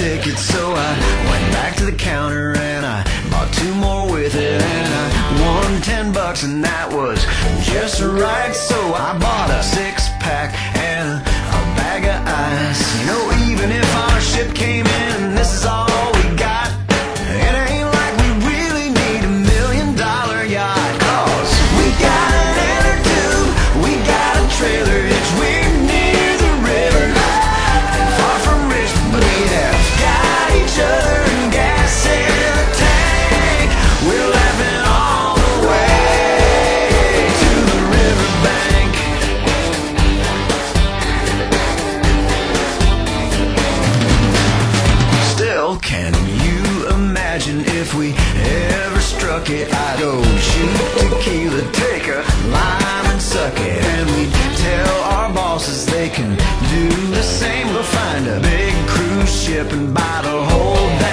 ticket, so I went back to the counter and I bought 2 more with it, and I won $10, and that was just right. So I bought a 6-pack and a bag of ice. You know, even if our ship came in and this is all we got, it ain't like we really need $1 million yacht. 'Cause we got an inner tube, we got a trailer hitch, we're near the river, far from rich, but we have got each other and gas in the tank. We're laughing all the way to the riverbank. Still, can you imagine if we ever struck it? I'd go shoot tequila, take a lime and suck it, and we'd tell our bosses they can do the same. We'll find a big cruise ship and buy the whole